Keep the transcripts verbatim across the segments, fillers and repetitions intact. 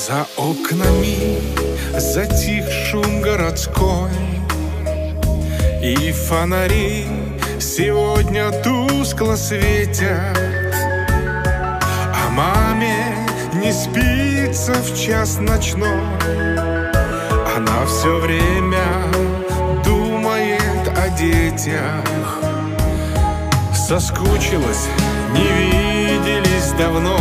За окнами затих шум городской, и фонари сегодня тускло светят, а маме не спится в час ночной. Она все время думает о детях. Соскучилась, не виделись давно,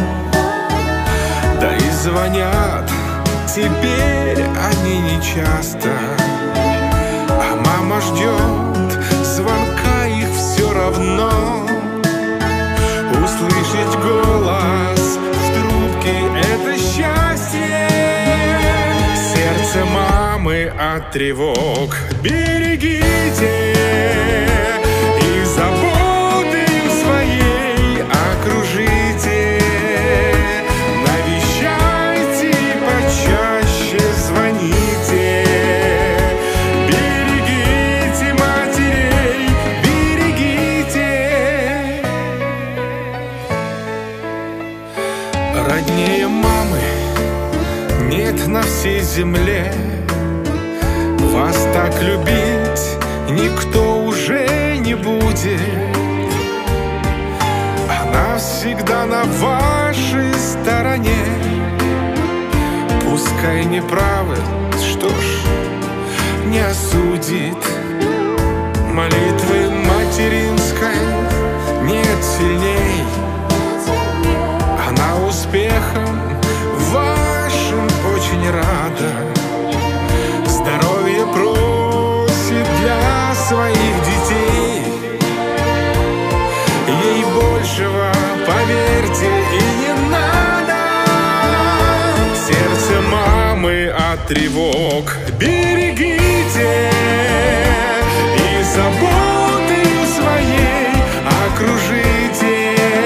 да и звонят теперь они нечасто. А мама ждет звонка, их все равно. Услышать голос в трубке — это счастье. Сердце мамы от тревог берегите, и заботою своей окружите. Навещайте, почаще звоните. Берегите матерей, берегите. Роднее мамы нет на всей земле. Вас так любить никто уже не будет. Она всегда на вашей стороне. Пускай не правы, что ж, не осудит. Молитвы материнской нет сильней. Она успехом вашим очень рада. Здоровье просит для своих детей. Ей большего, поверьте, и не надо. Сердце мамы от тревог берегите, и заботою своей окружите.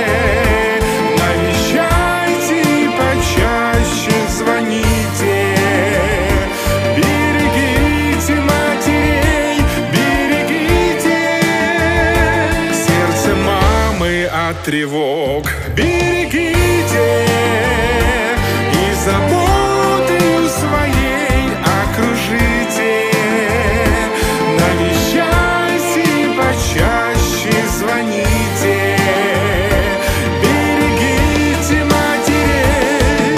Навещайте, почаще звоните. Берегите матерей, берегите. Сердце мамы от тревог берегите, и заботою своей окружите. Навещайте, почаще звоните. Берегите матерей.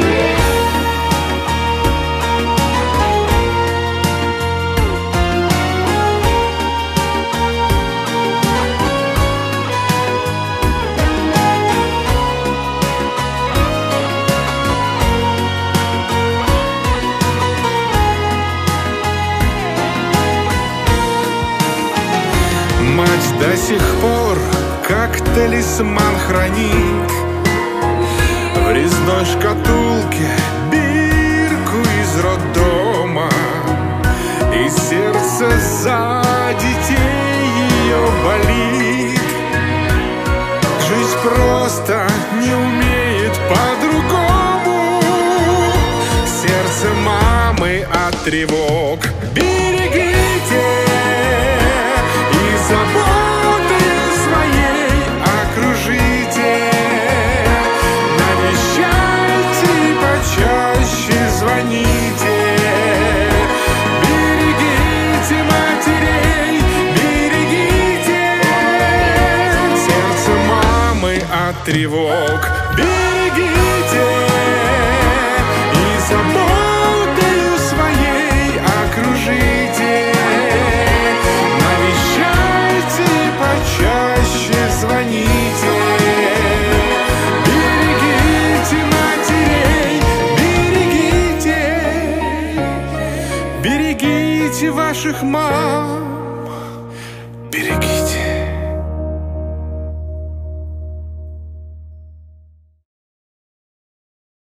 Мать до сих пор как талисман хранит в резной шкатулке бирку из роддома. И сердце за детей ее болит. Жизнь просто не умеет по-другому. Сердце мамы от тревог берегите, и заботою своей окружите. Навещайте, почаще звоните. Берегите матерей, берегите. Сердце мамы от тревог берегите, и заботою своей окружите. Навещайте, почаще звоните. Берегите матерей, берегите. Берегите ваших мам, берегите.